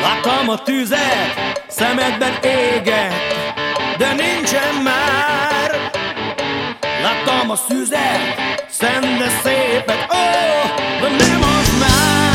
Láttam a tüzet, szemedben égett, de nincsen már. Láttam a szüzet, szent de szépet, ó, de nem az már.